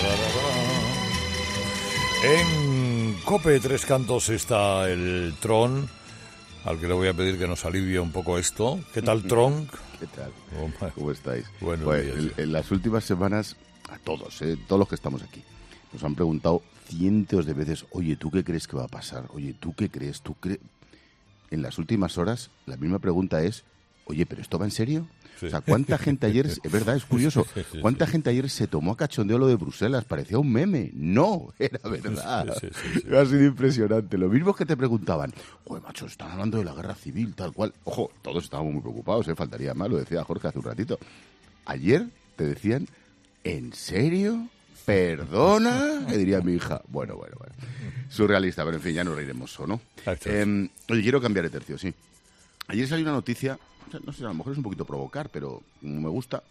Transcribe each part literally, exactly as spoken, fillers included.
En COPE Tres Cantos está el Tron, al que le voy a pedir que nos alivie un poco esto. ¿Qué tal, Tron? ¿Qué tal? ¿Cómo estáis? Buenos pues, días. En, en las últimas semanas, a todos, eh, todos los que estamos aquí, nos han preguntado cientos de veces, oye, ¿tú qué crees que va a pasar? Oye, ¿tú qué crees? ¿Tú crees? En las últimas horas, la misma pregunta es, oye, ¿pero esto va en serio? Sí. O sea, ¿cuánta gente ayer, es verdad, es curioso, cuánta gente ayer se tomó a cachondeo lo de Bruselas? Parecía un meme. No, era verdad. Sí, sí, sí, sí. Ha sido impresionante. Lo mismo que te preguntaban, joder, macho, están hablando de la guerra civil, tal cual. Ojo, todos estábamos muy preocupados, ¿eh? Faltaría más, lo decía Jorge hace un ratito. Ayer te decían, ¿en serio? ¿Perdona? Que diría mi hija. Bueno, bueno, bueno. Surrealista, pero en fin, ya nos reiremos, ¿o no? Eh, oye, quiero cambiar de tercio, sí. Ayer salió una noticia, no sé, a lo mejor es un poquito provocar, pero me gusta.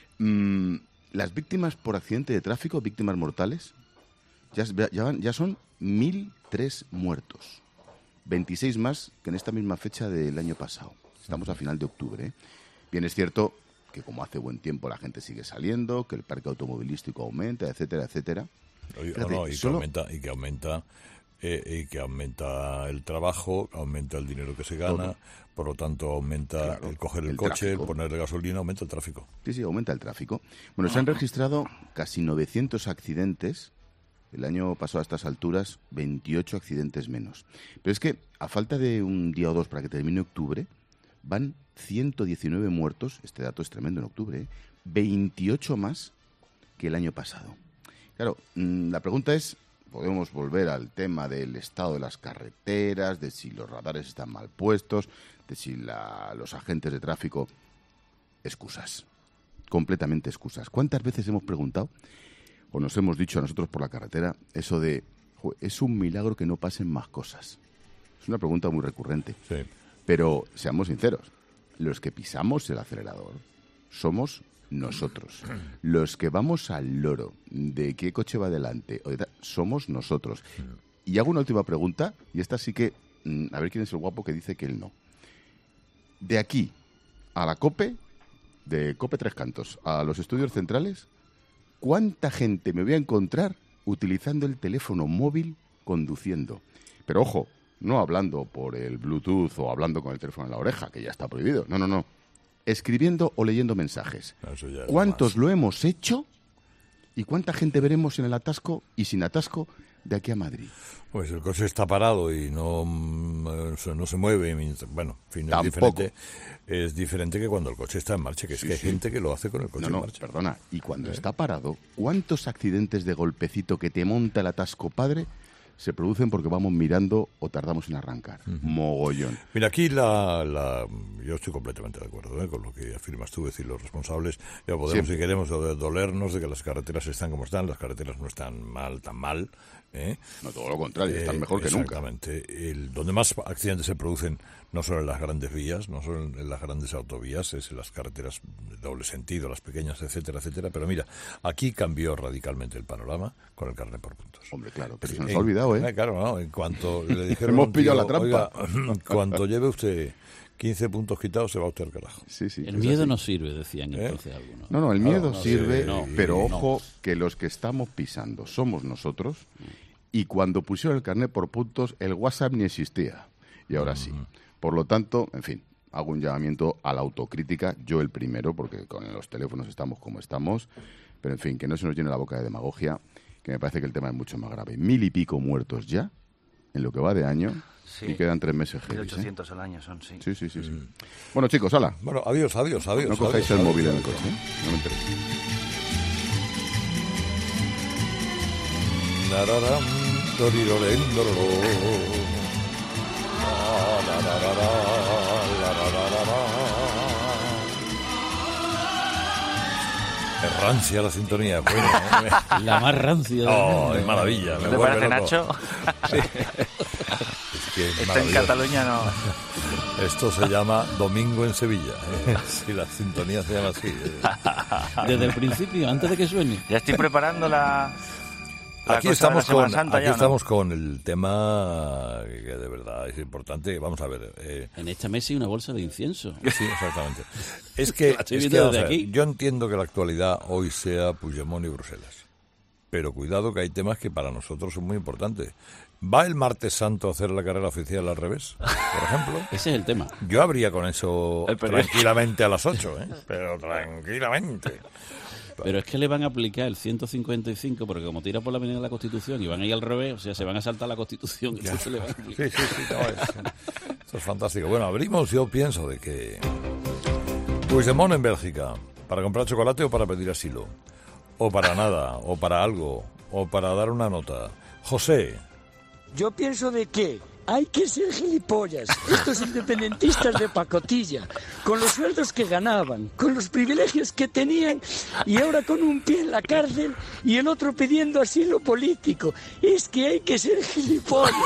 Mm, las víctimas por accidente de tráfico, víctimas mortales, ya, ya, ya son mil tres muertos. veintiséis más que en esta misma fecha del año pasado. Estamos a final de octubre, ¿eh? Bien, es cierto que como hace buen tiempo la gente sigue saliendo, que el parque automovilístico aumenta, etcétera, etcétera. Oye, Fíjate, no, y, solo... que aumenta, y que aumenta eh, y que aumenta el trabajo, aumenta el dinero que se gana, todo. Por lo tanto aumenta claro, el coger el, el coche, tráfico. El ponerle gasolina, aumenta el tráfico. Sí, sí, aumenta el tráfico. Bueno, se han registrado casi novecientos accidentes. El año pasado a estas alturas, veintiocho accidentes menos. Pero es que, a falta de un día o dos para que termine octubre, van ciento diecinueve muertos, este dato es tremendo en octubre, ¿eh? veintiocho más que el año pasado. Claro, mmm, la pregunta es, podemos volver al tema del estado de las carreteras, de si los radares están mal puestos, de si la, los agentes de tráfico... Excusas, completamente excusas. ¿Cuántas veces hemos preguntado, o nos hemos dicho a nosotros por la carretera, eso de, es un milagro que no pasen más cosas? Es una pregunta muy recurrente. Sí. Pero seamos sinceros, los que pisamos el acelerador somos nosotros. Los que vamos al loro de qué coche va adelante somos nosotros. Y hago una última pregunta, y esta sí que, a ver quién es el guapo que dice que él no. De aquí a la COPE, de COPE Tres Cantos, a los estudios centrales, ¿cuánta gente me voy a encontrar utilizando el teléfono móvil conduciendo? Pero ojo, no hablando por el Bluetooth o hablando con el teléfono en la oreja, que ya está prohibido. No, no, no. Escribiendo o leyendo mensajes. ¿Cuántos lo hemos hecho? ¿Y cuánta gente veremos en el atasco y sin atasco de aquí a Madrid? Pues el coche está parado y no, no se mueve. Bueno, en fin, es diferente, es diferente que cuando el coche está en marcha, que es sí, que hay sí. gente que lo hace con el coche no, no, en marcha. Perdona, y cuando ¿Eh? está parado, ¿cuántos accidentes de golpecito que te monta el atasco padre se producen porque vamos mirando o tardamos en arrancar? Uh-huh. Mogollón. Mira, aquí la, la yo estoy completamente de acuerdo ¿eh? con lo que afirmas tú, es decir, los responsables, ya podemos, Siempre. si queremos, dolernos de que las carreteras están como están, las carreteras no están mal, tan mal. ¿eh? No, todo lo contrario, están eh, mejor que nunca. Exactamente. El, donde más accidentes se producen no solo en las grandes vías, no solo en las grandes autovías, es en las carreteras de doble sentido, las pequeñas, etcétera, etcétera. Pero mira, aquí cambió radicalmente el panorama con el carnet por puntos. Hombre, claro, pero se nos ha olvidado, ¿eh? eh claro, no, en cuanto le dijeron... Hemos pillado la trampa. Oiga, cuando lleve usted quince puntos quitados, se va usted al carajo. Sí, sí, el miedo así. No sirve, decían ¿Eh? entonces algunos. No, no, el miedo no, no, sirve, sí, no, pero no. ojo que los que estamos pisando somos nosotros. Y cuando pusieron el carnet por puntos, el WhatsApp ni existía. Y ahora sí. Por lo tanto, en fin, hago un llamamiento a la autocrítica, yo el primero, porque con los teléfonos estamos como estamos, pero en fin, que no se nos llene la boca de demagogia, que me parece que el tema es mucho más grave. Mil y pico muertos ya, en lo que va de año, sí. y quedan tres meses. mil ochocientos ¿eh? al año son, sí. Sí, sí, sí. sí. Mm. Bueno, chicos, hala. Bueno, adiós, adiós, adiós. No cojáis adiós, el adiós, móvil adiós, en el coche, ¿eh? No me interesa. Nararam, dorirolén, dororo. La, la, la, la, la, la, la, la, la. Es rancia la sintonía. Bueno, ¿eh? La más rancia. Oh, es maravilla. ¿No te parece, loco. Nacho? Sí. Es que es Esto en Cataluña no. Esto se llama Domingo en Sevilla. ¿eh? Sí, la sintonía se llama así. ¿eh? Desde el principio, antes de que suene. Ya estoy preparando la... La aquí estamos, con, Santa, aquí ya, estamos ¿no? con el tema que de verdad es importante. Vamos a ver. Eh, en esta mesa hay una bolsa de incienso. Sí, exactamente. Es que, es que ver, yo entiendo que la actualidad hoy sea Puigdemont y Bruselas. pero cuidado que hay temas que para nosotros son muy importantes. ¿Va el martes santo a hacer la carrera oficial al revés, por ejemplo? Ese es el tema. Yo habría con eso tranquilamente a las ocho, ¿eh? Pero tranquilamente. Pero es que le van a aplicar el ciento cincuenta y cinco, porque como tira por la avenida de la Constitución y van a ir al revés, o sea, se van a saltar la Constitución. Ya. Eso le van a aplicar. Sí, sí, sí, no, es, esto es fantástico. Bueno, abrimos, yo pienso de que Puigdemont en Bélgica, ¿para comprar chocolate o para pedir asilo? O para nada, o para algo, o para dar una nota. José. Yo pienso de que hay que ser gilipollas. Estos independentistas de pacotilla, con los sueldos que ganaban, con los privilegios que tenían, y ahora con un pie en la cárcel y el otro pidiendo asilo político. Es que hay que ser gilipollas.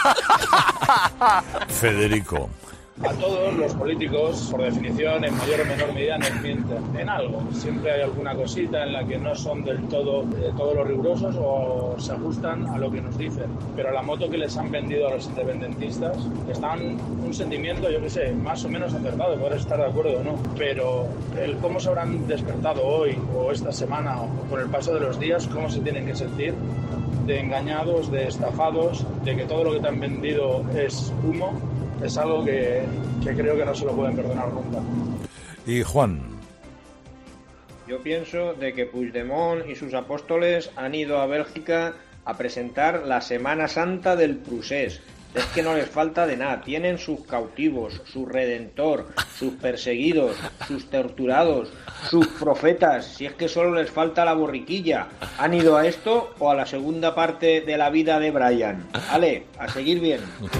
Federico. A todos los políticos, por definición, en mayor o menor medida nos mienten en algo. Siempre hay alguna cosita en la que no son del todo, de todos los rigurosos o se ajustan a lo que nos dicen. Pero la moto que les han vendido a los independentistas están un sentimiento, yo qué sé, más o menos acertado, podrás estar de acuerdo o no. Pero el cómo se habrán despertado hoy o esta semana o con el paso de los días, cómo se tienen que sentir de engañados, de estafados, de que todo lo que te han vendido es humo. Es algo que, que creo que no se lo pueden perdonar nunca. Y Juan. Yo pienso de que Puigdemont y sus apóstoles han ido a Bélgica a presentar la Semana Santa del Prusés. Es que no les falta de nada. Tienen sus cautivos, su redentor, sus perseguidos, sus torturados, sus profetas. Si es que solo les falta la borriquilla. ¿Han ido a esto o a la segunda parte de la vida de Brian? Ale, a seguir bien.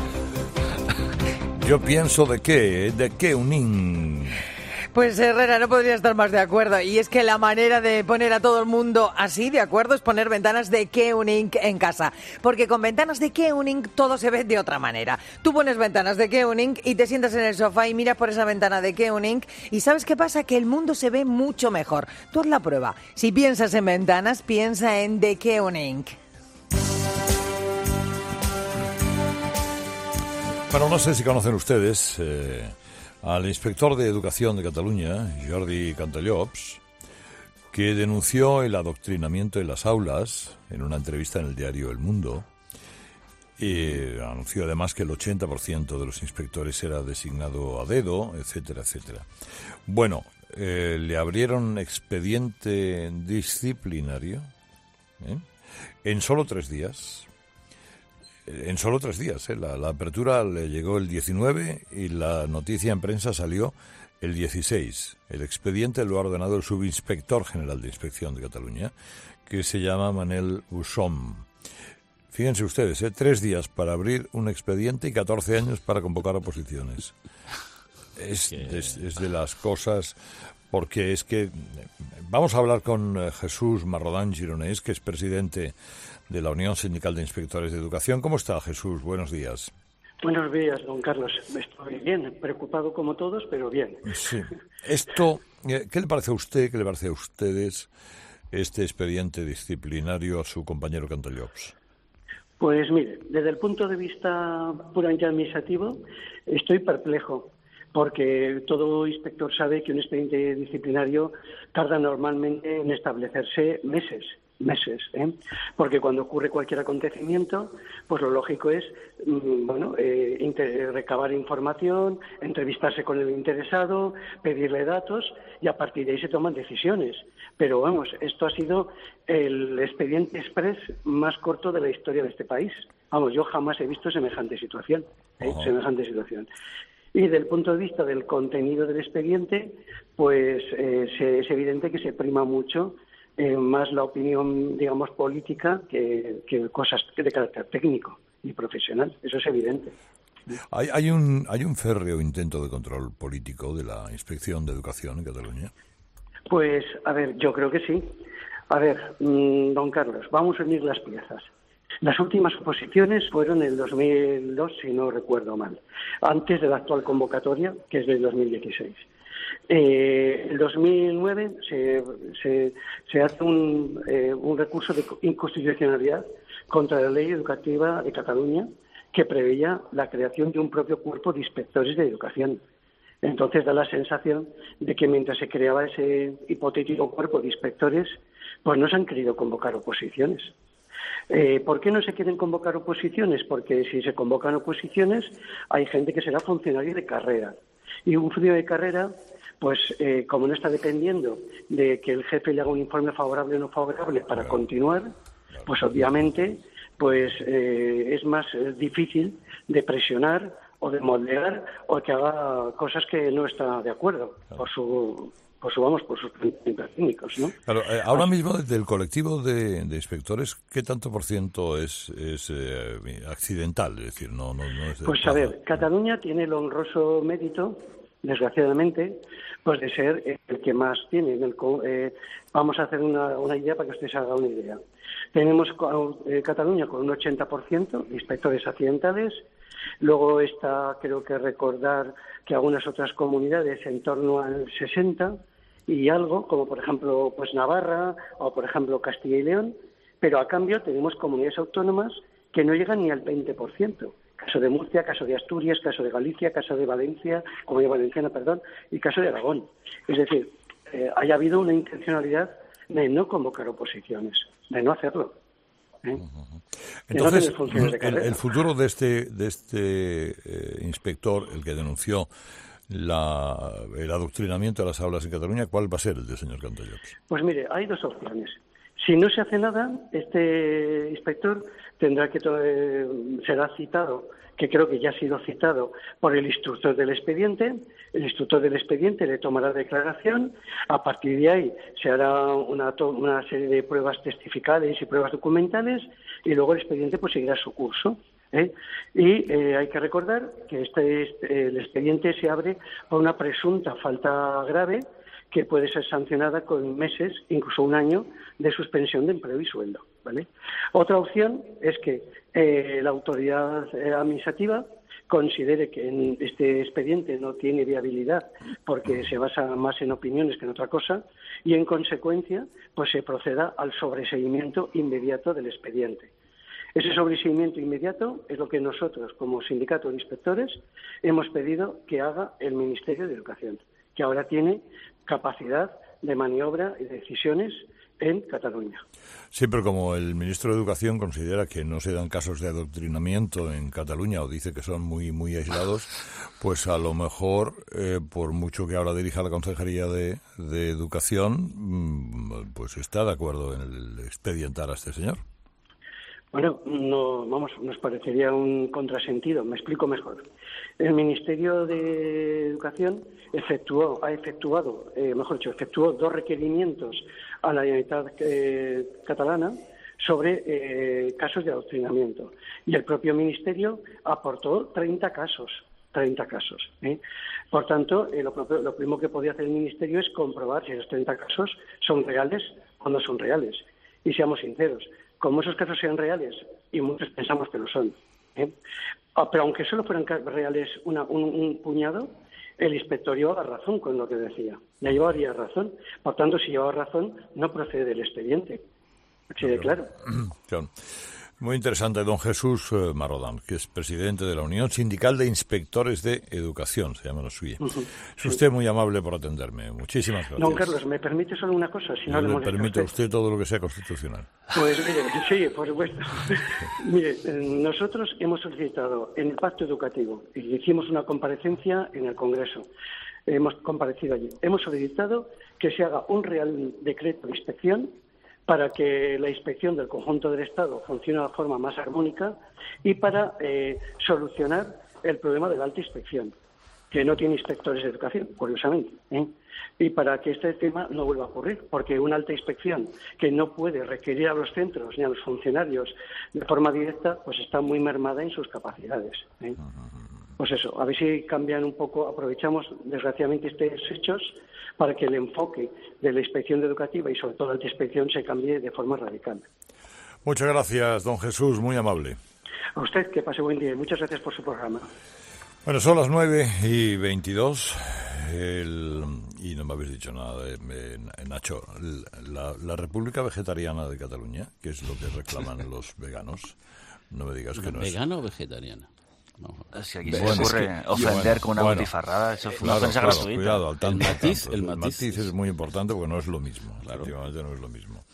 Yo pienso de qué, de qué unín. Pues Herrera, no podría estar más de acuerdo. Y es que la manera de poner a todo el mundo así de acuerdo es poner ventanas de Keuning en casa. Porque con ventanas de Keuning todo se ve de otra manera. Tú pones ventanas de Keuning y te sientas en el sofá y miras por esa ventana de Keuning y ¿sabes qué pasa? Que el mundo se ve mucho mejor. Tú haz la prueba. Si piensas en ventanas, piensa en de Keuning. Bueno, no sé si conocen ustedes eh, al inspector de Educación de Cataluña, Jordi Cantallops, que denunció el adoctrinamiento en las aulas en una entrevista en el diario El Mundo y anunció además que el ochenta por ciento de los inspectores era designado a dedo, etcétera, etcétera. Bueno, eh, le abrieron expediente disciplinario ¿eh? en solo tres días. En solo tres días, ¿eh? la, la apertura le llegó el diecinueve y la noticia en prensa salió el dieciséis. El expediente lo ha ordenado el subinspector general de Inspección de Cataluña, que se llama Manel Usom. Fíjense ustedes, ¿eh? tres días para abrir un expediente y catorce años para convocar oposiciones. Es, es, es de las cosas, porque es que... Vamos a hablar con Jesús Marrodán Gironès, que es presidente de la Unión Sindical de Inspectores de Educación. ¿Cómo está, Jesús? Buenos días. Buenos días, don Carlos. Estoy bien, preocupado como todos, pero bien. Sí. Esto, ¿qué le parece a usted, qué le parece a ustedes este expediente disciplinario a su compañero Cantallops? Pues mire, desde el punto de vista puramente administrativo, estoy perplejo, porque todo inspector sabe que un expediente disciplinario tarda normalmente en establecerse meses. meses, ¿eh? Porque cuando ocurre cualquier acontecimiento, pues lo lógico es, bueno, eh, inter- recabar información, entrevistarse con el interesado, pedirle datos y a partir de ahí se toman decisiones. Pero vamos, esto ha sido el expediente express más corto de la historia de este país. Vamos, yo jamás he visto semejante situación, ¿eh? Uh-huh. semejante situación. Y desde el punto de vista del contenido del expediente, pues eh, se, es evidente que se prima mucho eh, más la opinión, digamos, política que, que cosas de carácter técnico y profesional. Eso es evidente. ¿Hay, hay, un, ¿Hay un férreo intento de control político de la Inspección de Educación en Cataluña? Pues, a ver, yo creo que sí. A ver, mmm, don Carlos, vamos a unir las piezas. Las últimas oposiciones fueron en el dos mil dos, si no recuerdo mal, antes de la actual convocatoria, que es del dos mil dieciséis. Eh, el dos mil nueve se, se, se hace un, eh, un recurso de inconstitucionalidad contra la Ley Educativa de Cataluña que preveía la creación de un propio cuerpo de inspectores de educación. Entonces da la sensación de que mientras se creaba ese hipotético cuerpo de inspectores, pues no se han querido convocar oposiciones. Eh, ¿Por qué no se quieren convocar oposiciones? Porque si se convocan oposiciones hay gente que será funcionario de carrera. Y un funcionario de carrera, pues eh, como no está dependiendo de que el jefe le haga un informe favorable o no favorable para claro. continuar, pues obviamente pues eh, es más eh, difícil de presionar o de moldear o que haga cosas que no está de acuerdo claro. por su... Por su, vamos, por sus principios técnicos, ¿no? Claro, eh, ahora Así. mismo del colectivo de, de inspectores, ¿qué tanto por ciento es, es eh, accidental? Es decir, no, no, no es... Pues a ver, Cataluña tiene el honroso mérito, desgraciadamente, pues de ser el que más tiene. En el, eh, vamos a hacer una, una idea para que ustedes hagan una idea. Tenemos eh, Cataluña con un ochenta por ciento de inspectores accidentales. Luego está, creo que recordar que algunas otras comunidades en torno al sesenta y algo, como por ejemplo pues Navarra o por ejemplo Castilla y León, pero a cambio tenemos comunidades autónomas que no llegan ni al veinte por ciento. Caso de Murcia, caso de Asturias, caso de Galicia, caso de Valencia, Comunidad Valenciana, perdón, y caso de Aragón. Es decir, eh, haya habido una intencionalidad de no convocar oposiciones, de no hacerlo. ¿eh? Entonces, el, el futuro de este de este eh, inspector, el que denunció la, el adoctrinamiento de las aulas en Cataluña, ¿cuál va a ser el del señor Cantallops? Pues mire, hay dos opciones. Si no se hace nada, este inspector tendrá que eh, será citado, que creo que ya ha sido citado por el instructor del expediente. El instructor del expediente le tomará declaración. A partir de ahí se hará una, una serie de pruebas testificales y pruebas documentales y luego el expediente pues seguirá su curso. ¿eh? Y eh, hay que recordar que este, este el expediente se abre por una presunta falta grave que puede ser sancionada con meses, incluso un año, de suspensión de empleo y sueldo, ¿vale? Otra opción es que eh, la autoridad eh, administrativa considere que en este expediente no tiene viabilidad porque se basa más en opiniones que en otra cosa y, en consecuencia, pues se proceda al sobreseguimiento inmediato del expediente. Ese sobreseguimiento inmediato es lo que nosotros, como sindicato de inspectores, hemos pedido que haga el Ministerio de Educación, que ahora tiene capacidad de maniobra y de decisiones en Cataluña. Sí, pero como el ministro de Educación considera que no se dan casos de adoctrinamiento en Cataluña o dice que son muy muy aislados, pues a lo mejor, eh, por mucho que ahora dirija la Consejería de, de Educación, pues está de acuerdo en el expedientar a este señor. Bueno, no, vamos, nos parecería un contrasentido. Me explico mejor. El Ministerio de Educación efectuó, ha efectuado, eh, mejor dicho, efectuó dos requerimientos a la Generalitat eh, catalana sobre eh, casos de adoctrinamiento. Y el propio Ministerio aportó treinta casos. treinta casos. ¿eh? Por tanto, eh, lo, propio, lo primero que podía hacer el Ministerio es comprobar si esos treinta casos son reales o no son reales. Y seamos sinceros, como esos casos sean reales, y muchos pensamos que lo son, ¿eh? pero aunque solo fueran reales una, un, un puñado, el inspector llevaba razón con lo que decía. Ya llevaría razón. Por tanto, si llevaba razón, no procede del expediente. Así de claro. Claro. Muy interesante, don Jesús Marodán, que es presidente de la Unión Sindical de Inspectores de Educación, se llama la suya. Uh-huh. Es sí. usted muy amable por atenderme. Muchísimas gracias. Don Carlos, ¿me permite solo una cosa? Si no le, le permite a usted. usted todo lo que sea constitucional. Pues mire, sí, por supuesto. Mire, nosotros hemos solicitado en el Pacto Educativo, y hicimos una comparecencia en el Congreso, hemos comparecido allí, hemos solicitado que se haga un real decreto de inspección para que la inspección del conjunto del Estado funcione de forma más armónica y para eh, solucionar el problema de la alta inspección, que no tiene inspectores de educación, curiosamente, ¿eh? y para que este tema no vuelva a ocurrir, porque una alta inspección que no puede requerir a los centros ni a los funcionarios de forma directa, pues está muy mermada en sus capacidades. ¿eh? Pues eso, a ver si cambian un poco, aprovechamos desgraciadamente estos hechos para que el enfoque de la inspección educativa y sobre todo la alta inspección se cambie de forma radical. Muchas gracias, don Jesús, muy amable. A usted, que pase buen día y muchas gracias por su programa. Bueno, son las nueve y veintidós el, y no me habéis dicho nada, de, de, Nacho. La, la República Vegetariana de Cataluña, que es lo que reclaman los veganos, no me digas que no es... ¿Vegano o vegetariana? No. Si aquí se bueno, ocurre es que, ofender bueno, con una bueno, botifarrada, eso fue claro, una ofensa claro, gratuita. Cuidado, al tanto, el matiz, tanto. el el matiz, matiz es muy importante porque no es lo mismo. Claro. Efectivamente no es lo mismo.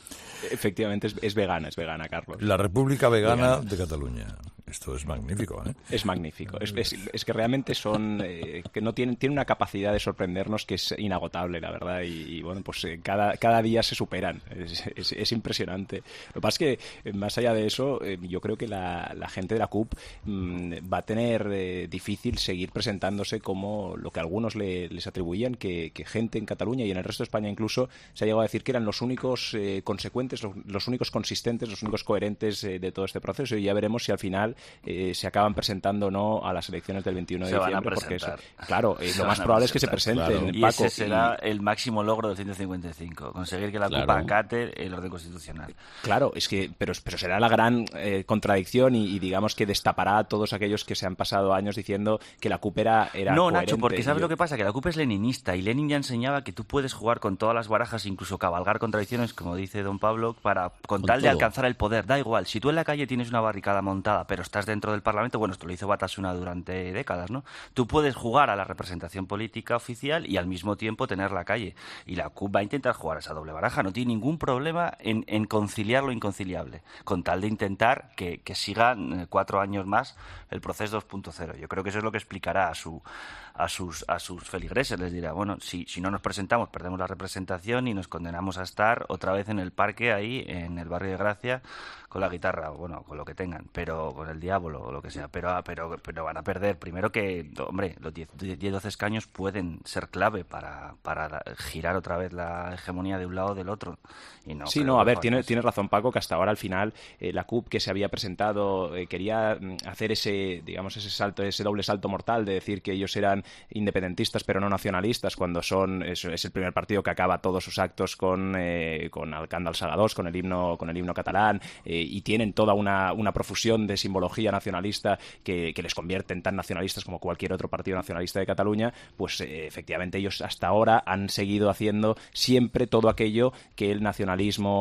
Efectivamente, es, es vegana, es vegana, Carlos. La República Vegana Vegana. de Cataluña. Esto es magnífico, ¿eh? Es magnífico. Es, es, es que realmente son... Eh, que no tienen, tienen una capacidad de sorprendernos que es inagotable, la verdad. Y, y bueno, pues eh, cada, cada día se superan. Es, es, es impresionante. Lo que pasa es que, eh, más allá de eso, eh, yo creo que la, la gente de la C U P mmm, va a tener eh, difícil seguir presentándose como lo que algunos le, les atribuían, que, que gente en Cataluña y en el resto de España incluso se ha llegado a decir que eran los únicos eh, consecuentes, los, los únicos consistentes, los únicos coherentes eh, de todo este proceso. Y ya veremos si al final Eh, se acaban presentando o no a las elecciones del veintiuno de se diciembre. Van a porque presentar. es, claro, eh, lo más van probable es que se presenten. Claro. Y Paco, ese será y... el máximo logro del ciento cincuenta y cinco, conseguir que la Claro. CUP acate el orden constitucional. Claro, es que, pero, pero será la gran eh, contradicción y, y digamos que destapará a todos aquellos que se han pasado años diciendo que la CUP era, era No, coherente. Nacho, porque ¿sabes Yo... lo que pasa? Que la CUP es leninista y Lenin ya enseñaba que tú puedes jugar con todas las barajas, incluso cabalgar contradicciones, como dice don Pablo, para con, Con tal de todo. alcanzar el poder. Da igual, si tú en la calle tienes una barricada montada, pero estás dentro del Parlamento, bueno, esto lo hizo Batasuna durante décadas, ¿no? Tú puedes jugar a la representación política oficial y al mismo tiempo tener la calle. Y la CUP va a intentar jugar a esa doble baraja. No tiene ningún problema en, en conciliar lo inconciliable, con tal de intentar que, que sigan eh, cuatro años más el proceso dos punto cero. Yo creo que eso es lo que explicará a su a sus a sus feligreses. Les dirá, bueno, si, si no nos presentamos, perdemos la representación y nos condenamos a estar otra vez en el parque ahí, en el barrio de Gracia, con la guitarra, o bueno, con lo que tengan, pero con el diablo o lo que sea, pero pero pero van a perder. Primero que, hombre, los diez doce escaños pueden ser clave para, para girar otra vez la hegemonía de un lado o del otro. Y no, sí, no, a ver, tiene, tienes razón, Paco, que hasta ahora al final eh, la CUP que se había presentado eh, quería mm, hacer ese, digamos, ese salto, ese doble salto mortal de decir que ellos eran independentistas pero no nacionalistas, cuando son es, es el primer partido que acaba todos sus actos con eh, con Alcándal Sagadós, con el himno con el himno catalán, eh, y tienen toda una, una profusión de simbología nacionalista que, que les convierte en tan nacionalistas como cualquier otro partido nacionalista de Cataluña. Pues eh, efectivamente ellos hasta ahora han seguido haciendo siempre todo aquello que el nacionalismo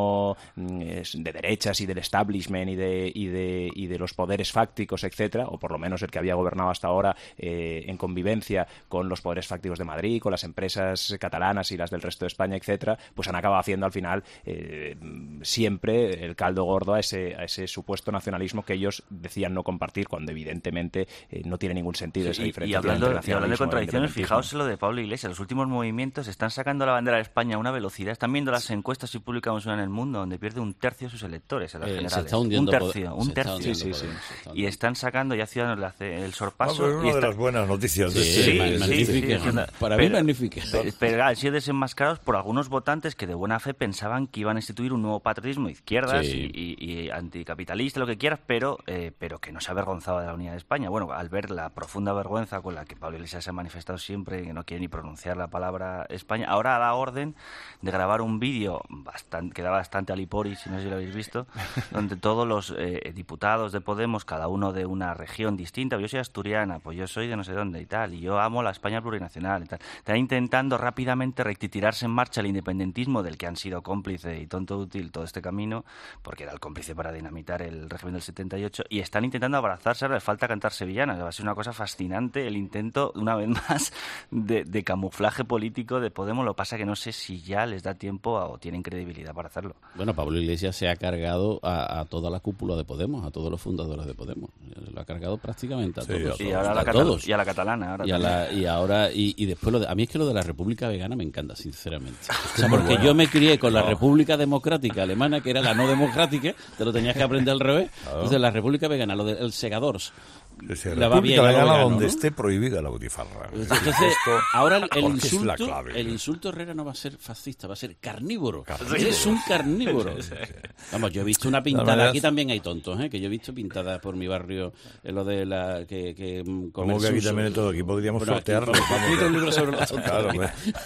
de derechas y del establishment y de, y de, y de los poderes fácticos, etcétera, o por lo menos el que había gobernado hasta ahora eh, en convivencia con los poderes fácticos de Madrid, con las empresas catalanas y las del resto de España, etcétera, pues han acabado haciendo al final eh, siempre el caldo gordo a ese, a ese supuesto nacionalismo que ellos decían no compartir, cuando evidentemente eh, no tiene ningún sentido Sí, esa y, diferencia. y hablando, entre y hablando de nacionalismo e contradicciones, independentismo. fijaos en lo de Pablo Iglesias. Los últimos movimientos están sacando la bandera de España a una velocidad. Están viendo las encuestas y publicamos una en El Mundo donde pierde un tercio de sus electores en las Eh, se generales. está hundiendo un Pod- tercio, se un está tercio. hundiendo Sí, sí, sí. Podemos, se está Y están sacando, ya Ciudadanos le hace el sorpaso. Ah, pero es una y de está- las buenas noticias de Sí, este- Sí, ma- sí, magnífica. sí, sí. Para mí Pero- magnífica. Pero, pero han sido desenmascarados por algunos votantes que de buena fe pensaban que iban a instituir un nuevo patriotismo de izquierdas Sí. y, y- y anticapitalista, lo que quieras, pero, eh, pero que no se avergonzaba de la unidad de España. Bueno, al ver la profunda vergüenza con la que Pablo Iglesias se ha manifestado siempre, que no quiere ni pronunciar la palabra España, ahora da orden de grabar un vídeo bastante, que da bastante alipori, si no sé si lo habéis visto, donde todos los eh, diputados de Podemos, cada uno de una región distinta, yo soy asturiana, pues yo soy de no sé dónde y tal, y yo amo la España plurinacional y tal, están intentando rápidamente retirarse en marcha el independentismo del que han sido cómplice y tonto útil todo este camino, porque era el cómplice para dinamitar el régimen del setenta y ocho, y están intentando abrazarse, ahora les falta cantar sevillanas. Va a ser una cosa fascinante el intento, una vez más, de, de camuflaje político de Podemos. Lo pasa que no sé si ya les da tiempo a- o tienen credibilidad para hacerlo. Bueno, Pablo Iglesias se ha cargado a, a toda la cúpula de Podemos, a todos los fundadores de Podemos. Lo ha cargado prácticamente a Sí, todos. Y ahora a la, a catal- todos. y a la catalana. Ahora Y, a también. la- y ahora y, y después lo de, a mí es que lo de la República Vegana me encanta, sinceramente. O sea, porque yo me crié con la República Democrática Alemana, que era la no democrática, te lo tenías que aprender al revés. Entonces la República Vegana, lo del segadors, Ese le va bien República a lo Vegana vegano, donde ¿no? esté prohibida la butifarra. Entonces, Esto- ahora el, el porque es la insulto, clave. el insulto Herrera no va a ser fascista, va a ser carnívoro. Carnívoro. Eres un carnívoro. Vamos, yo he visto una pintada, maneras- aquí también hay tontos, ¿eh? Que yo he visto pintadas por mi barrio en lo de la que, que mm, Como comer que aquí suso. también hay todo, aquí podríamos Bueno, aquí sortearlo. podemos- vamos, escrito un libro sobre los Claro, hombre.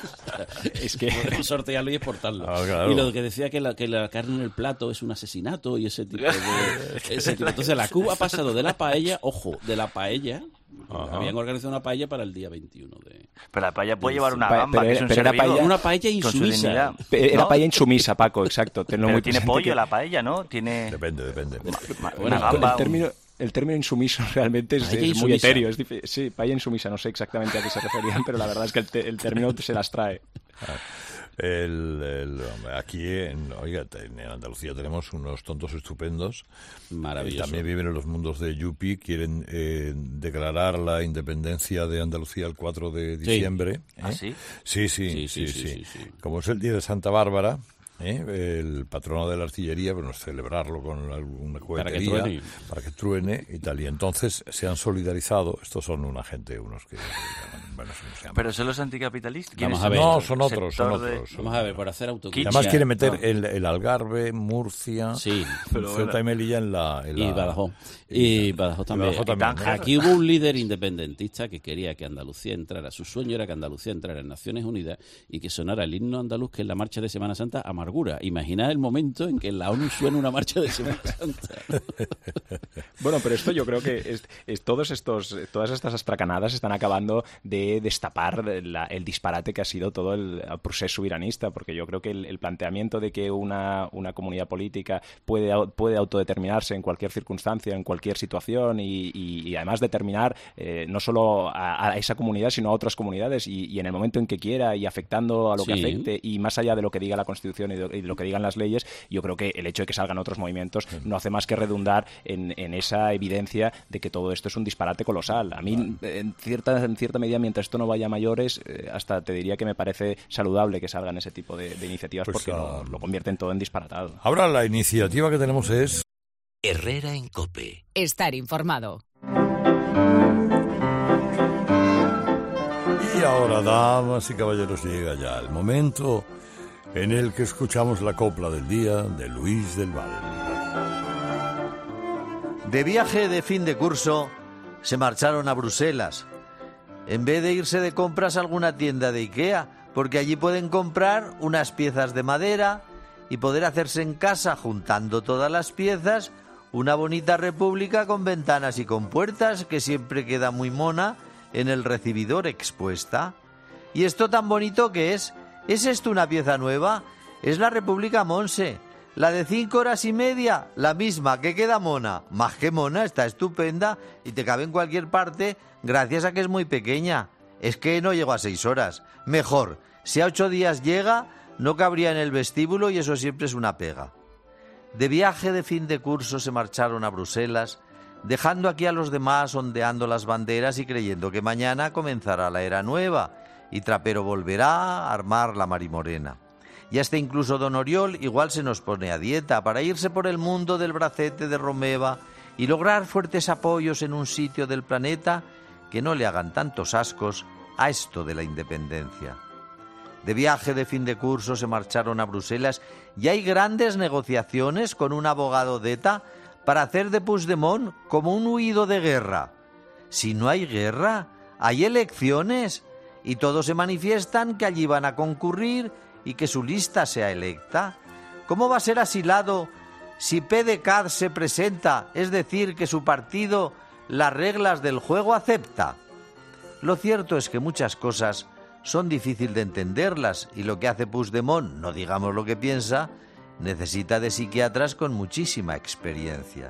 es que podemos sortearlo y exportarlo. Ah, claro. Y lo que decía que la, que la carne en el plato es un asesinato y ese tipo de... ese tipo. Entonces la Cuba ha pasado de la paella, ojo, de la paella... Ajá. Habían organizado una paella para el día veintiuno de... Pero la paella puede llevar una Pa- gamba, pero que es era- un pero ser era vivo, paella- Una paella con su insumisa. dignidad. Era ¿No? paella insumisa, Paco, exacto. Tenlo Pero muy tiene presente pollo que- la paella, ¿no? Tiene Depende, depende. ma- Bueno, una gamba. el término, el término insumiso realmente es, Paella es muy insumisa. etéreo. Es dife- sí, paella insumisa, no sé exactamente a qué se referían, pero la verdad es que el, te- el término se las trae. El, el, aquí, en, oiga, en Andalucía tenemos unos tontos estupendos. Maravilloso. También viven en los mundos de Yupi, quieren eh, declarar la independencia de Andalucía el cuatro de diciembre. Sí. ¿Ah, sí? Sí, sí, sí, sí, sí, sí, sí, sí. Como es el día de Santa Bárbara, ¿eh? El patrono de la artillería, bueno, celebrarlo con alguna cohetería para que truene, para que truene y tal. Y entonces se han solidarizado. Estos son una gente, unos que... Bueno, se llaman. ¿Pero son los anticapitalistas? Vamos a ver. No, son otros, son otros. De... Son... Vamos a ver, por hacer autocrítica. Además quiere meter no. el, el Algarve, Murcia, sí, pero Ceuta bueno. y Melilla en la... En la... Y Badajoz. Y Badajoz también. Y Badajoz también. Aquí hubo un líder independentista que quería que Andalucía entrara. Su sueño era que Andalucía entrara en Naciones Unidas y que sonara el himno andaluz, que es la marcha de Semana Santa, Amargura. Imagina el momento en que en la ONU suena una marcha de Semana Santa. Bueno, pero esto yo creo que es, es todos estos, todas estas astracanadas están acabando de destapar la, el disparate que ha sido todo el proceso soberanista, porque yo creo que el, el planteamiento de que una, una comunidad política puede, puede autodeterminarse en cualquier circunstancia, en cualquier situación y, y, y además determinar eh, no solo a, a esa comunidad, sino a otras comunidades y, y en el momento en que quiera y afectando a lo sí. que afecte y más allá de lo que diga la Constitución y de, y de lo que digan las leyes, yo creo que el hecho de que salgan otros movimientos no hace más que redundar en, en esa evidencia de que todo esto es un disparate colosal. A mí, en cierta, en cierta medida, mientras esto no vaya a mayores, eh, hasta te diría que me parece saludable que salgan ese tipo de, de iniciativas pues porque uh, lo, lo convierten todo en disparatado. Ahora la iniciativa que tenemos es... Herrera en COPE. Estar informado. Y ahora, damas y caballeros, llega ya el momento en el que escuchamos la copla del día de Luis del Val. De viaje de fin de curso, se marcharon a Bruselas. En vez de irse de compras a alguna tienda de Ikea, porque allí pueden comprar unas piezas de madera y poder hacerse en casa, juntando todas las piezas, una bonita república con ventanas y con puertas que siempre queda muy mona en el recibidor expuesta. ¿Y esto tan bonito que es? ¿Es esto una pieza nueva? Es la República Monse, la de cinco horas y media, la misma, que queda mona. Más que mona, está estupenda y te cabe en cualquier parte gracias a que es muy pequeña. Es que no llego a seis horas. Mejor, si a ocho días llega, no cabría en el vestíbulo y eso siempre es una pega. De viaje de fin de curso se marcharon a Bruselas, dejando aquí a los demás ondeando las banderas y creyendo que mañana comenzará la era nueva y Trapero volverá a armar la marimorena. Y hasta incluso don Oriol igual se nos pone a dieta para irse por el mundo del bracete de Romeva y lograr fuertes apoyos en un sitio del planeta que no le hagan tantos ascos a esto de la independencia. De viaje de fin de curso se marcharon a Bruselas y hay grandes negociaciones con un abogado de ETA para hacer de Puigdemont como un huido de guerra. Si no hay guerra, hay elecciones y todos se manifiestan que allí van a concurrir y que su lista sea electa. ¿Cómo va a ser asilado si P D C A D se presenta, es decir, que su partido las reglas del juego acepta? Lo cierto es que muchas cosas son difíciles de entenderlas y lo que hace Puigdemont, no digamos lo que piensa, necesita de psiquiatras con muchísima experiencia.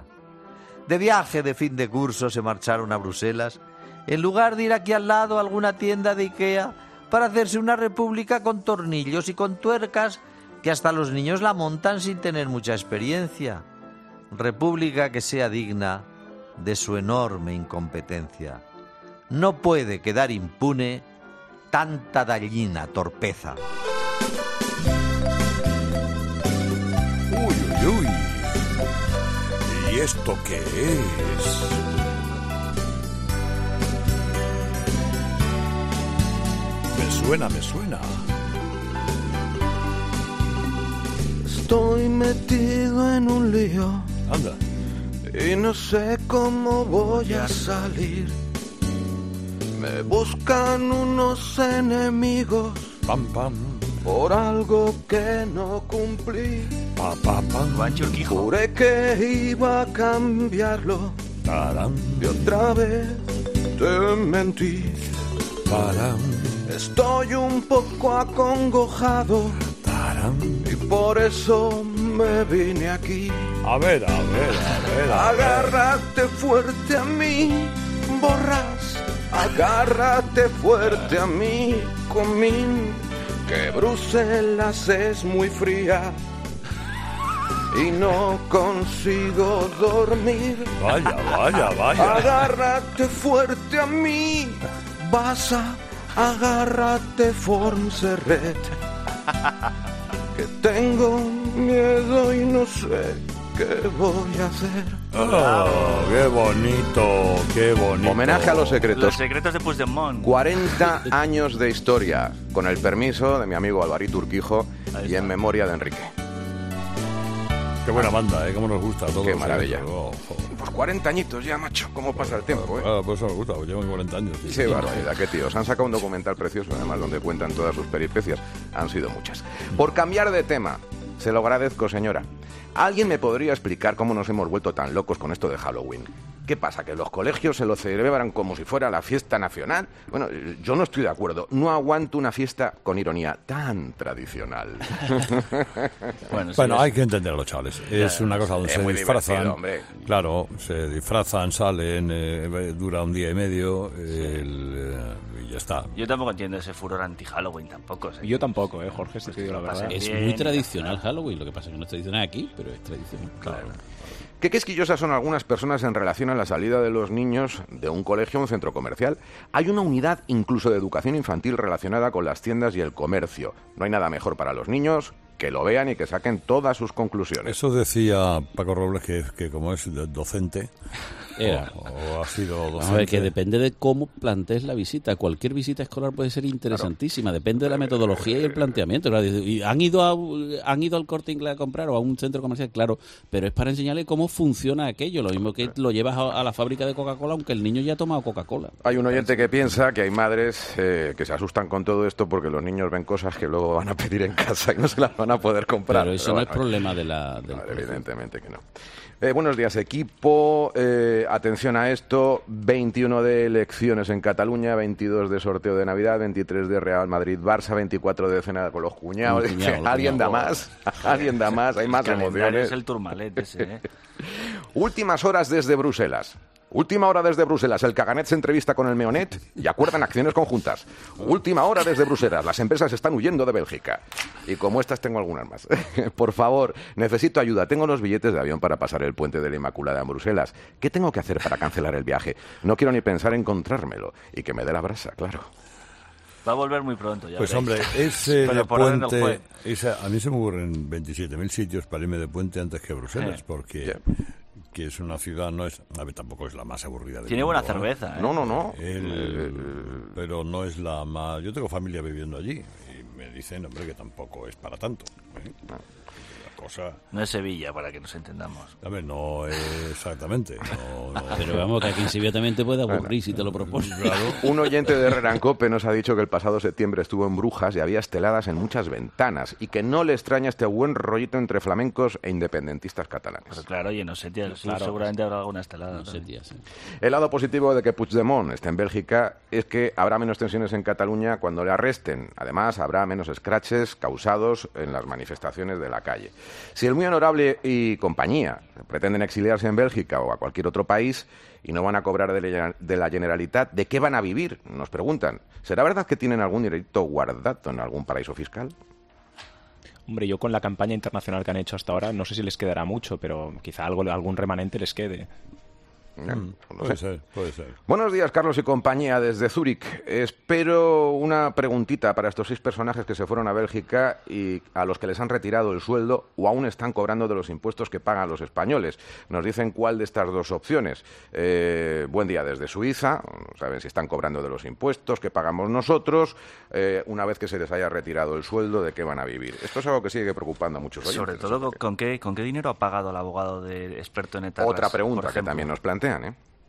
De viaje de fin de curso se marcharon a Bruselas, en lugar de ir aquí al lado a alguna tienda de Ikea para hacerse una república con tornillos y con tuercas que hasta los niños la montan sin tener mucha experiencia. República que sea digna de su enorme incompetencia. No puede quedar impune tanta dañina torpeza. Uy, uy, uy. ¿Y esto qué es? Me suena, me suena. Estoy metido en un lío. Anda. Y no sé cómo voy a salir. Me buscan unos enemigos. Pam, pam. Por algo que no cumplí. Pa, pa, pam. Juré que iba a cambiarlo. Taram. Y otra vez te mentí. Param. Estoy un poco acongojado. Taram. Y por eso me vine aquí. A ver, a ver, a ver. A Agárrate ver. fuerte a mí, borras. Agárrate fuerte a mí, comín. que Bruselas es muy fría y no consigo dormir. Vaya, vaya, vaya. Agárrate fuerte a mí, vas a agárrate Fornserret, que tengo miedo y no sé qué voy a hacer. Oh, qué bonito, qué bonito. Homenaje a los secretos. Los secretos de Puigdemont. cuarenta años de historia, con el permiso de mi amigo Alvarito Urquijo y en memoria de Enrique. Qué buena banda, ¿eh? Cómo nos gusta a todos. Qué maravilla. Oh, pues cuarenta añitos ya, macho. ¿Cómo pasa el tiempo, eh? Ah, pues eso me gusta, pues llevan cuarenta años. Sí, sí, barbaridad, qué tíos. Han sacado un documental precioso, además, donde cuentan todas sus peripecias. Han sido muchas. Por cambiar de tema, se lo agradezco, señora. ¿Alguien me podría explicar cómo nos hemos vuelto tan locos con esto de Halloween? ¿Qué pasa? ¿Que los colegios se lo celebran como si fuera la fiesta nacional? Bueno, yo no estoy de acuerdo. No aguanto una fiesta, con ironía, tan tradicional. bueno, sí, bueno es... hay que entender a los chavales. Es una cosa donde es se disfrazan. Hombre. Claro, se disfrazan, salen, eh, dura un día y medio el, eh, y ya está. Yo tampoco entiendo ese furor anti-Halloween tampoco. ¿sí? Yo tampoco, eh, Jorge, si te digo la verdad. Es muy tradicional Halloween, lo que pasa es que no es tradicional aquí, pero es tradicional. Claro. Qué quisquillosas son algunas personas en relación a la salida de los niños de un colegio a un centro comercial. Hay una unidad incluso de educación infantil relacionada con las tiendas y el comercio. No hay nada mejor para los niños que lo vean y que saquen todas sus conclusiones. Eso decía Paco Robles, que, que como es docente... Era. O, o ha sido docente. A ver, que depende de cómo plantees la visita. Cualquier visita escolar puede ser interesantísima, claro. Depende de la metodología y el planteamiento. Claro. Y han ido a, han ido al Corte Inglés a comprar o a un centro comercial, claro, pero es para enseñarle cómo funciona aquello. Lo mismo que lo llevas a, a la fábrica de Coca-Cola, aunque el niño ya ha tomado Coca-Cola. Hay un oyente que piensa que hay madres eh, que se asustan con todo esto porque los niños ven cosas que luego van a pedir en casa y no se las van a poder comprar. Pero eso pero no bueno, es problema de la... Del no, evidentemente que no. Eh, buenos días, equipo. Eh, atención a esto. veintiuno de elecciones en Cataluña, veintidós de sorteo de Navidad, veintitrés de Real Madrid-Barça, veinticuatro de cena con los cuñados. Cuñado, ¿Alguien cuñado. da más? ¿Alguien da más? Hay más emociones. Es el Tourmalet ese, ¿eh? Últimas horas desde Bruselas. Última hora desde Bruselas, el Caganet se entrevista con el Meonet y acuerdan acciones conjuntas. Última hora desde Bruselas, las empresas están huyendo de Bélgica. Y como estas tengo algunas más. Por favor, necesito ayuda. Tengo los billetes de avión para pasar el puente de la Inmaculada en Bruselas. ¿Qué tengo que hacer para cancelar el viaje? No quiero ni pensar en encontrármelo. Y que me dé la brasa, claro. Va a volver muy pronto, ya Pues veréis. hombre, ese de puente... Ese, a mí se me ocurren veintisiete mil sitios para irme de puente antes que Bruselas, eh, porque... Yeah. que es una ciudad, no es, a ver, tampoco es la más aburrida del Tiene mundo, buena cerveza, ¿eh? No, no, no. El, pero no es la más... Yo tengo familia viviendo allí y me dicen, hombre, que tampoco es para tanto. ¿eh? La cosa... No es Sevilla, para que nos entendamos. A ver, no es exactamente. No, no. Pero vamos, que aquí en Sevilla también te puede aburrir bueno, si te lo propones. Claro. Un oyente de Herrera en Cope nos ha dicho que el pasado septiembre estuvo en Brujas y había esteladas en muchas ventanas y que no le extraña este buen rollito entre flamencos e independentistas catalanes. Pero claro, y en Osetia claro, seguramente habrá alguna estelada. Osetia, sí. El lado positivo de que Puigdemont esté en Bélgica es que habrá menos tensiones en Cataluña cuando le arresten. Además, habrá menos scratches causados en las manifestaciones de la calle. Si el muy honorable y compañía pretenden exiliarse en Bélgica o a cualquier otro país y no van a cobrar de la Generalitat, ¿de qué van a vivir? Nos preguntan. ¿Será verdad que tienen algún dinerito guardado en algún paraíso fiscal? Hombre, yo con la campaña internacional que han hecho hasta ahora, no sé si les quedará mucho, pero quizá algo, algún remanente les quede. Mm, no puede sé. ser, puede ser. Buenos días, Carlos y compañía, desde Zúrich. Espero una preguntita para estos seis personajes que se fueron a Bélgica y a los que les han retirado el sueldo o aún están cobrando de los impuestos que pagan los españoles. Nos dicen cuál de estas dos opciones. Eh, buen día desde Suiza. Saben si están cobrando de los impuestos que pagamos nosotros. Eh, una vez que se les haya retirado el sueldo, ¿de qué van a vivir? Esto es algo que sigue preocupando a muchos oyentes. Sobre todo, ¿con qué, ¿con qué dinero ha pagado el abogado de experto en etarras? Otra pregunta que también nos plantean. ¿eh?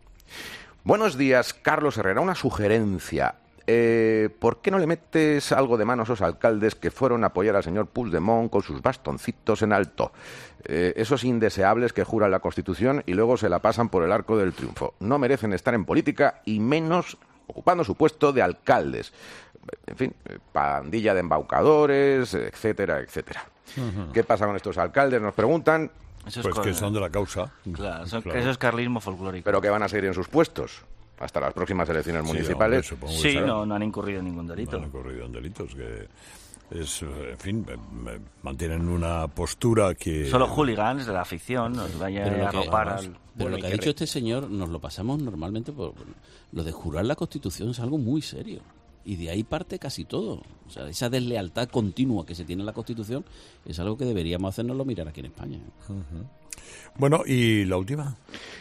Buenos días, Carlos Herrera. Una sugerencia. Eh, ¿Por qué no le metes algo de mano a esos alcaldes que fueron a apoyar al señor Puigdemont con sus bastoncitos en alto? Eh, esos indeseables que juran la Constitución y luego se la pasan por el arco del triunfo. No merecen estar en política y menos ocupando su puesto de alcaldes. En fin, pandilla de embaucadores, etcétera, etcétera. Uh-huh. ¿Qué pasa con estos alcaldes? Nos preguntan. Eso es pues que son de la causa. Claro, son, claro. Eso es carlismo folclórico. Pero que van a seguir en sus puestos hasta las próximas elecciones sí, municipales. Hombre, sí, no, no han incurrido en ningún delito. No han incurrido en delitos. Que... Es, en fin, mantienen una postura que... Solo hooligans de la afición nos vayan a arropar al... Pero Bueno, lo que ha que dicho re... este señor nos lo pasamos normalmente por... Lo de jurar la Constitución es algo muy serio. Y de ahí parte casi todo. O sea, esa deslealtad continua que se tiene en la Constitución es algo que deberíamos hacernoslo mirar aquí en España. Uh-huh. Bueno, ¿y la última?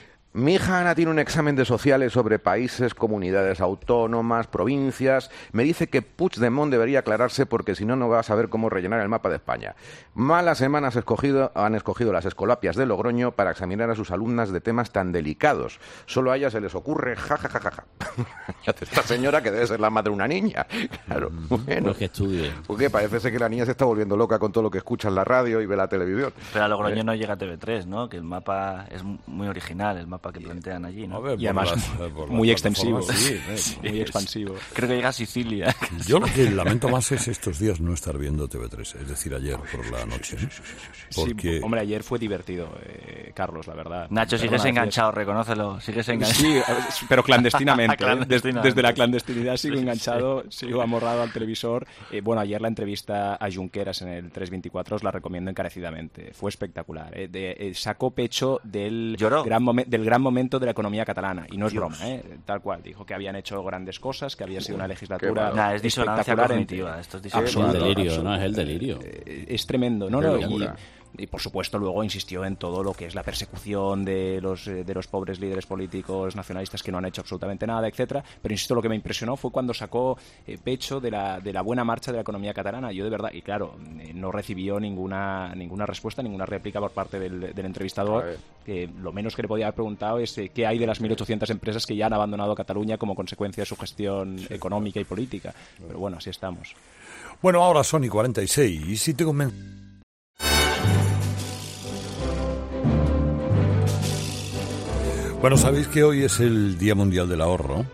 Mi hija Ana tiene un examen de sociales sobre países, comunidades autónomas, provincias. Me dice que Puigdemont debería aclararse porque si no, no va a saber cómo rellenar el mapa de España. Malas semanas escogido, han escogido las Escolapias de Logroño para examinar a sus alumnas de temas tan delicados. Solo a ellas se les ocurre jajajaja. Esta señora que debe ser la madre de una niña. Claro, bueno. Pues que estudie. Porque parece ser que la niña se está volviendo loca con todo lo que escucha en la radio y ve la televisión. Pero a Logroño Eh. no llega a T V tres, ¿no? Que el mapa es muy original, el mapa que plantean allí, ¿no? A ver, Y además las, muy extensivo, sí, sí, muy expansivo. Creo que llega a Sicilia. Yo lo que lamento más es estos días no estar viendo T V tres, es decir, ayer por la noche. Porque... Sí, hombre, ayer fue divertido, eh, Carlos, la verdad. Nacho, sigues Perdona, enganchado, reconócelo. Sigues enganchado. Sí, pero clandestinamente. Clandestinamente. Desde, desde la clandestinidad sigo Sí, enganchado, sigo amorrado al televisor. Eh, bueno, ayer la entrevista a Junqueras en el tres veinticuatro os la recomiendo encarecidamente. Fue espectacular. Eh, de, eh, sacó pecho del gran, momen- del gran momento de la economía catalana. Y no es Dios. broma, eh, tal cual. Dijo que habían hecho grandes cosas, que había sido una legislatura Nah, es disonancia espectacular. cognitiva, en- esto es disonancia. Absoluto, Es el delirio, absoluto. ¿no? Es el delirio. Eh, es tremendo, ¿no? Qué no locura. y, y por supuesto luego insistió en todo lo que es la persecución de los eh, de los pobres líderes políticos nacionalistas que no han hecho absolutamente nada, etcétera. Pero insisto, lo que me impresionó fue cuando sacó eh, pecho de la de la buena marcha de la economía catalana. Yo de verdad, y claro, eh, no recibió ninguna ninguna respuesta, ninguna réplica por parte del, del entrevistador. Que lo menos que le podía haber preguntado es eh, qué hay de las mil ochocientas empresas que ya han abandonado Cataluña como consecuencia de su gestión económica y política. Pero bueno, así estamos. Bueno, ahora son y cuarenta y seis, y si te conven... Bueno, sabéis que hoy es el Día Mundial del Ahorro.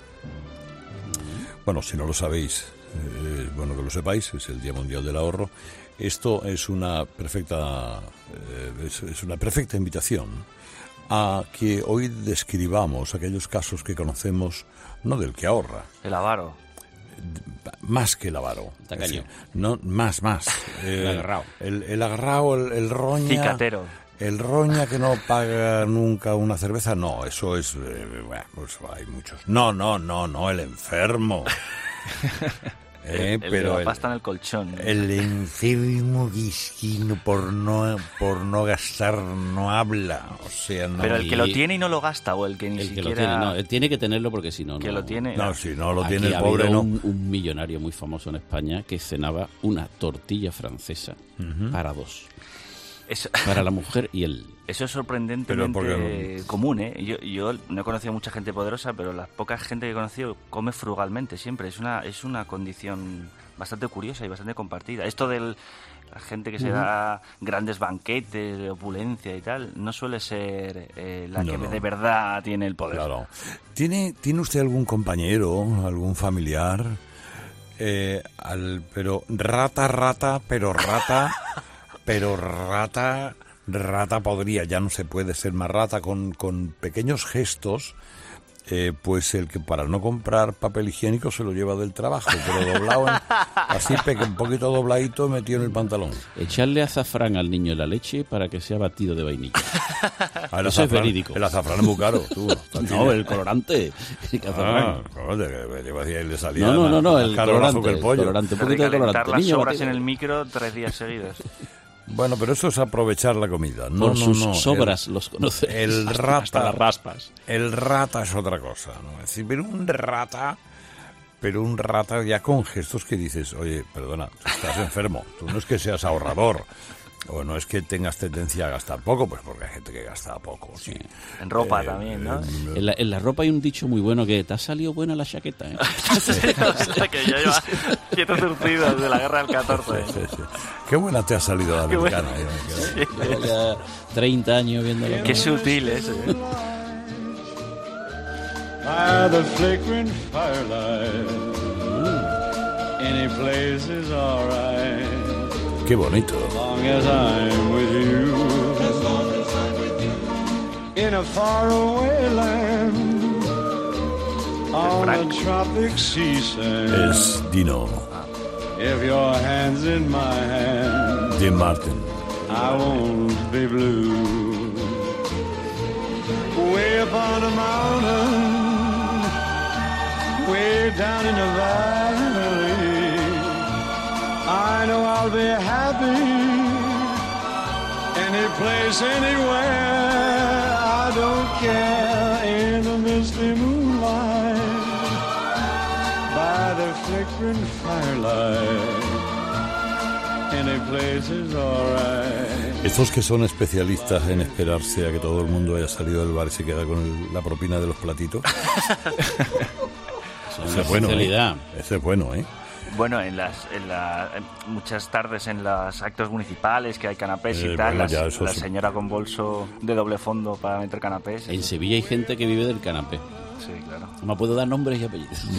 Bueno, si no lo sabéis, eh, bueno que lo sepáis, es el Día Mundial del Ahorro. Esto es una perfecta, eh, es, es una perfecta invitación a que hoy describamos aquellos casos que conocemos, no del que ahorra, El avaro. más que el avaro. Tacaño. Es decir, no, más, más. El agarrao. El, el agarrao, el, el roña. Cicatero. El roña que no paga nunca una cerveza, no, eso es... Eh, bueno, pues hay muchos. No, no, no, no, el enfermo. Eh, el, el pero que la el, pasta en el colchón. el enfermo disquino por no, por no gastar no habla. O sea, no... Pero el que lo tiene y no lo gasta, o el que ni El que siquiera... lo tiene, no, él tiene que tenerlo porque si no, Que no. lo tiene. No, si no lo Aquí tiene el ha pobre, habido no. un, un millonario muy famoso en España que cenaba una tortilla francesa Ujú. para dos. Eso, Para la mujer y él. eso es sorprendentemente Pero porque común, ¿eh? Yo, yo no he conocido mucha gente poderosa, pero la poca gente que he conocido come frugalmente siempre. Es una, es una condición bastante curiosa y bastante compartida. Esto de la gente que se Ujú. da grandes banquetes de opulencia y tal, no suele ser eh, la No, que no. de verdad tiene el poder. Claro. ¿Tiene, ¿Tiene usted algún compañero, algún familiar? Eh, al, pero rata, rata, pero rata, pero rata, rata podría, ya no se puede ser más rata, con, con pequeños gestos, eh, pues el que para no comprar papel higiénico se lo lleva del trabajo, pero doblado, en- así peque- un poquito dobladito metido en el pantalón. Echarle azafrán al niño en la leche para que sea batido de vainilla. Ah, el Eso es azafrán- verídico. El azafrán es muy caro, tú. No, el colorante. El azafrán. Ah, joder, que- que le salía No, no, no, no, más el caro brazo colorante, que el pollo. el colorante, un De poquito de recalentar colorante. las Niño, sobras batido. en el micro tres días seguidos. Bueno, pero eso es aprovechar la comida. No, Por no, sus no. sobras el, los conoce. El Hasta- rata. hasta las raspas. El rata es otra cosa, ¿no? Es decir, pero un rata, pero un rata ya con gestos que dices, oye, perdona, tú estás enfermo, tú no es que seas ahorrador, o no es que tengas tendencia a gastar poco, pues porque hay gente que gasta poco, sí. En ropa Eh, también, ¿no? eh, En la, en la ropa hay un dicho muy bueno que te ha salido buena la chaqueta, ¿eh? O sea, que ya lleva siete surtidos de la guerra del catorce. Sí, sí. Qué buena te ha salido la Qué buena. americana. eh, que- Llevo ya treinta años viéndolo. Qué sutil es, ¿eh? By the flickering firelight, any place is alright, Qué bonito. as long as I'm with you. In a faraway land, on a tropic sea sand, Es Dino. If your hand's in my hand, Jim Martin. I won't be blue. Way up on a mountain, way down in the valley, I know I'll be happy. Any place, anywhere, I don't care. In the misty moonlight, by the flickering firelight, any place is alright. Estos que son especialistas en esperarse a que todo el mundo haya salido del bar y se queda con el- la propina de los platitos. Ese es bueno, ¿eh? Ese es bueno, ¿eh? Bueno, en las, en la, en muchas tardes en los actos municipales que hay canapés Eh, y tal, bueno, las- ya eso la es- señora con bolso de doble fondo para meter canapés. En Sevilla hay gente que vive del canapé. Sí, claro. No puedo dar nombres y apellidos. Sí,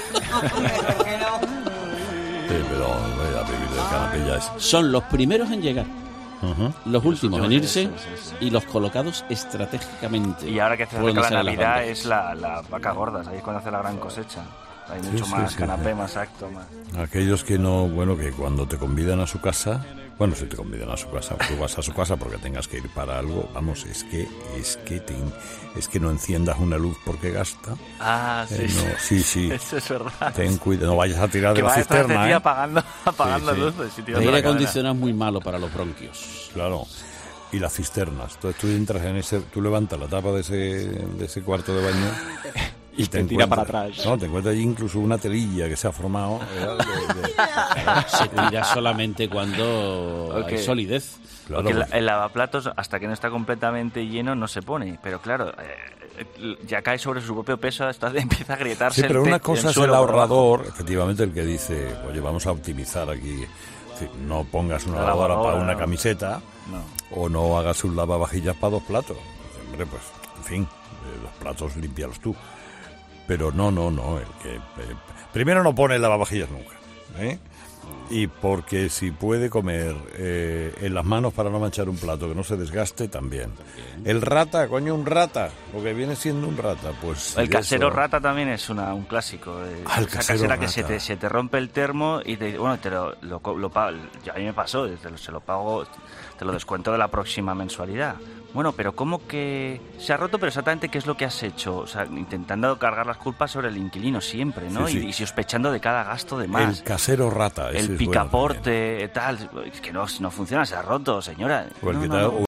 pero eh, a vivir del canapé ya es. Son los primeros en llegar, Ujú. los últimos en últimos, irse sí, sí, sí. y los colocados estratégicamente. Y ahora que se por donde acerca la salen las Navidad bandejas. es la, la vaca gorda, ¿sabéis cuando hace la gran cosecha? Hay Sí, mucho sí, más sí, canapé, sí. más acto, más... Aquellos que no, bueno, que cuando te convidan a su casa, bueno, si te convidan a su casa, tú vas a su casa porque tengas que ir para algo, vamos, es que es que te, es que no enciendas una luz porque gasta. Ah, sí, Eh, no, sí, sí. Eso es verdad. Ten cuidado, no vayas a tirar de Que la va detrás de cisterna, ti ¿eh? apagando, apagando Sí, sí. luces y El tirando la aire cadena. acondicionado es muy malo para los bronquios. Claro. Y las cisternas. Entonces tú entras en ese, tú levantas la tapa de ese, de ese cuarto de baño y te tira para encuentras- atrás. No, te encuentras allí incluso una telilla que se ha formado. eh, de- de- Se tira solamente cuando Ok. hay solidez. Claro, Porque el, porque- el lavaplatos, hasta que no está completamente lleno, no se pone. Pero claro, eh, ya cae sobre su propio peso, hasta empieza a agrietarse. Sí, pero el una te- cosa es suelo el por abajo. ahorrador, efectivamente, el que dice, oye, vamos a optimizar aquí. Es decir, no pongas una La lavadora lavadora, para una no. camiseta No. o no hagas un lavavajillas para dos platos. Hombre, pues, en fin, eh, los platos límpialos tú. Pero no, no, no. El que, eh, primero no pone lavavajillas nunca. ¿eh? Y porque si puede comer eh, en las manos para no manchar un plato, que no se desgaste, también. El rata, coño, un rata, porque viene siendo un rata, pues... El sí, casero eso. rata también es una, un clásico. eh, Ah, el esa casero casera que rata. se te, se te rompe el termo y te bueno, te lo, lo, co- lo pago. A mí me pasó, te lo- se lo pago, te lo descuento de la próxima mensualidad. Bueno, pero ¿cómo que se ha roto? Pero exactamente ¿qué es lo que has hecho? O sea, intentando cargar las culpas sobre el inquilino siempre, ¿no? Sí, sí. Y, y sospechando de cada gasto de más. El casero rata. ese El es bueno picaporte, tal. Es que no, no funciona, se ha roto, señora. O el No, que no, te ha- no.